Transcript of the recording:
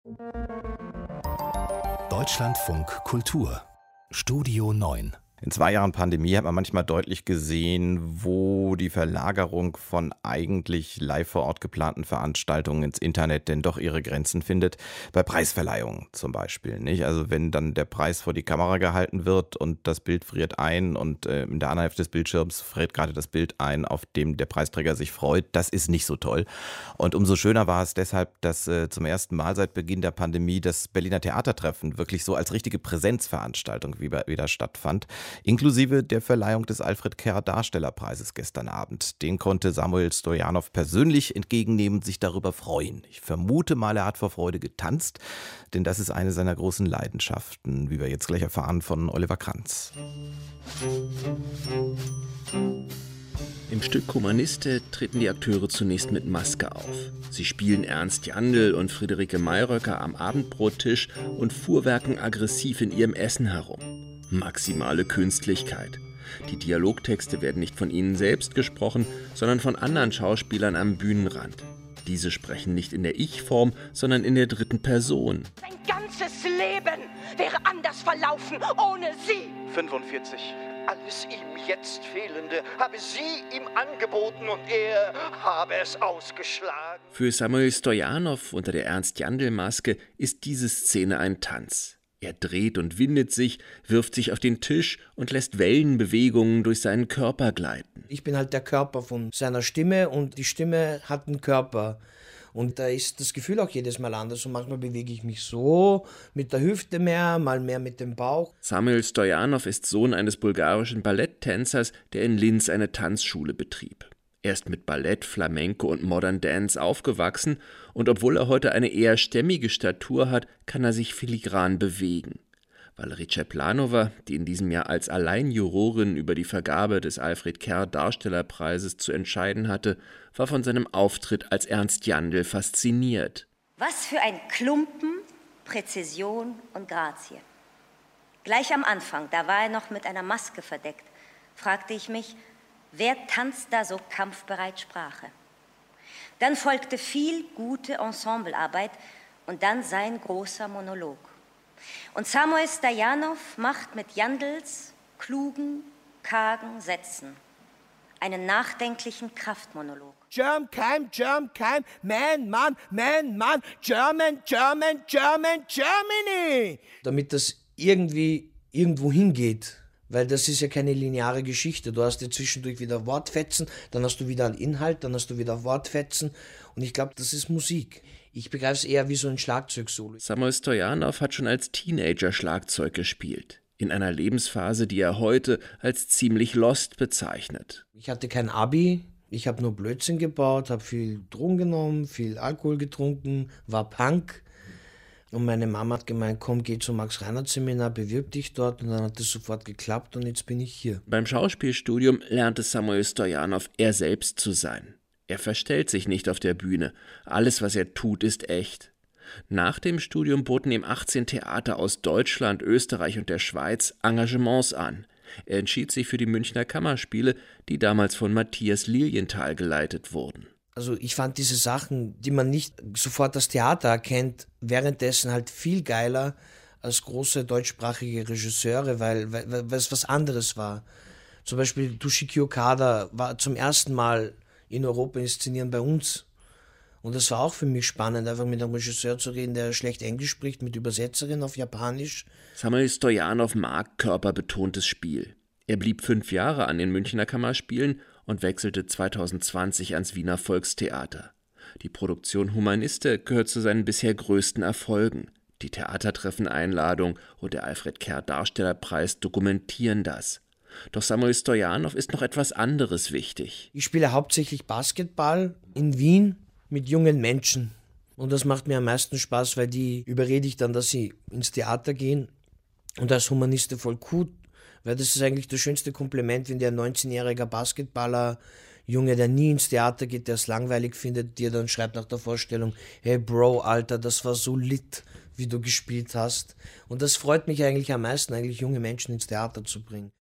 Deutschlandfunk Kultur Studio 9. In 2 Jahren Pandemie hat man manchmal deutlich gesehen, wo die Verlagerung von eigentlich live vor Ort geplanten Veranstaltungen ins Internet denn doch ihre Grenzen findet. Bei Preisverleihungen zum Beispiel, nicht? Also wenn dann der Preis vor die Kamera gehalten wird und das Bild friert ein und in der anderen Hälfte des Bildschirms friert gerade das Bild ein, auf dem der Preisträger sich freut, das ist nicht so toll. Und umso schöner war es deshalb, dass zum ersten Mal seit Beginn der Pandemie das Berliner Theatertreffen wirklich so als richtige Präsenzveranstaltung wieder stattfand. Inklusive der Verleihung des Alfred Kerr Darstellerpreises gestern Abend. Den konnte Samuel Stoyanov persönlich entgegennehmen und sich darüber freuen. Ich vermute mal, er hat vor Freude getanzt, denn das ist eine seiner großen Leidenschaften, wie wir jetzt gleich erfahren von Oliver Kranz. Im Stück Humaniste treten die Akteure zunächst mit Maske auf. Sie spielen Ernst Jandl und Friederike Mayröcker am Abendbrottisch und fuhrwerken aggressiv in ihrem Essen herum. Maximale Künstlichkeit. Die Dialogtexte werden nicht von ihnen selbst gesprochen, sondern von anderen Schauspielern am Bühnenrand. Diese sprechen nicht in der Ich-Form, sondern in der dritten Person. Sein ganzes Leben wäre anders verlaufen ohne sie. 45. Alles ihm jetzt Fehlende habe sie ihm angeboten und er habe es ausgeschlagen. Für Samuel Stoyanov unter der Ernst-Jandl-Maske ist diese Szene ein Tanz. Er dreht und windet sich, wirft sich auf den Tisch und lässt Wellenbewegungen durch seinen Körper gleiten. Ich bin halt der Körper von seiner Stimme und die Stimme hat einen Körper. Und da ist das Gefühl auch jedes Mal anders. Und manchmal bewege ich mich so, mit der Hüfte mehr, mal mehr mit dem Bauch. Samuel Stoyanov ist Sohn eines bulgarischen Balletttänzers, der in Linz eine Tanzschule betrieb. Er ist mit Ballett, Flamenco und Modern Dance aufgewachsen und obwohl er heute eine eher stämmige Statur hat, kann er sich filigran bewegen. Valerie Czeplanova, die in diesem Jahr als Alleinjurorin über die Vergabe des Alfred Kerr Darstellerpreises zu entscheiden hatte, war von seinem Auftritt als Ernst Jandl fasziniert. Was für ein Klumpen, Präzision und Grazie. Gleich am Anfang, da war er noch mit einer Maske verdeckt, fragte ich mich, wer tanzt da so kampfbereit Sprache? Dann folgte viel gute Ensemblearbeit und dann sein großer Monolog. Und Samuel Stoyanov macht mit Jandls klugen, kargen Sätzen einen nachdenklichen Kraftmonolog. Germ, kein, man, German, Germany. Damit das irgendwie irgendwo hingeht. Weil das ist ja keine lineare Geschichte. Du hast ja zwischendurch wieder Wortfetzen, dann hast du wieder einen Inhalt, dann hast du wieder Wortfetzen. Und ich glaube, das ist Musik. Ich begreife es eher wie so ein Schlagzeugsolo. Samuel Stoyanov hat schon als Teenager Schlagzeug gespielt. In einer Lebensphase, die er heute als ziemlich lost bezeichnet. Ich hatte kein Abi, ich habe nur Blödsinn gebaut, habe viel Drogen genommen, viel Alkohol getrunken, war Punk. Und meine Mama hat gemeint, komm, geh zum Max-Reinhardt-Seminar, bewirb dich dort. Und dann hat das sofort geklappt und jetzt bin ich hier. Beim Schauspielstudium lernte Samuel Stoyanov, er selbst zu sein. Er verstellt sich nicht auf der Bühne. Alles, was er tut, ist echt. Nach dem Studium boten ihm 18 Theater aus Deutschland, Österreich und der Schweiz Engagements an. Er entschied sich für die Münchner Kammerspiele, die damals von Matthias Lilienthal geleitet wurden. Also ich fand diese Sachen, die man nicht sofort als Theater erkennt, währenddessen halt viel geiler als große deutschsprachige Regisseure, weil es was anderes war. Zum Beispiel Toshiki Okada war zum ersten Mal in Europa inszenieren bei uns. Und das war auch für mich spannend, einfach mit einem Regisseur zu reden, der schlecht Englisch spricht, mit Übersetzerin auf Japanisch. Samuel Stoyanov mag körperbetontes Spiel. Er blieb 5 Jahre an den Münchner Kammerspielen und wechselte 2020 ans Wiener Volkstheater. Die Produktion Humaniste gehört zu seinen bisher größten Erfolgen. Die Theatertreffen-Einladung und der Alfred Kerr Darstellerpreis dokumentieren das. Doch Samuel Stoyanov ist noch etwas anderes wichtig. Ich spiele hauptsächlich Basketball in Wien mit jungen Menschen. Und das macht mir am meisten Spaß, weil die überrede ich dann, dass sie ins Theater gehen. Und als Humaniste voll cool, weil das ist eigentlich das schönste Kompliment, wenn der 19-jähriger Basketballer, Junge, der nie ins Theater geht, der es langweilig findet, dir dann schreibt nach der Vorstellung, hey Bro, Alter, das war so lit, wie du gespielt hast. Und das freut mich eigentlich am meisten, eigentlich junge Menschen ins Theater zu bringen.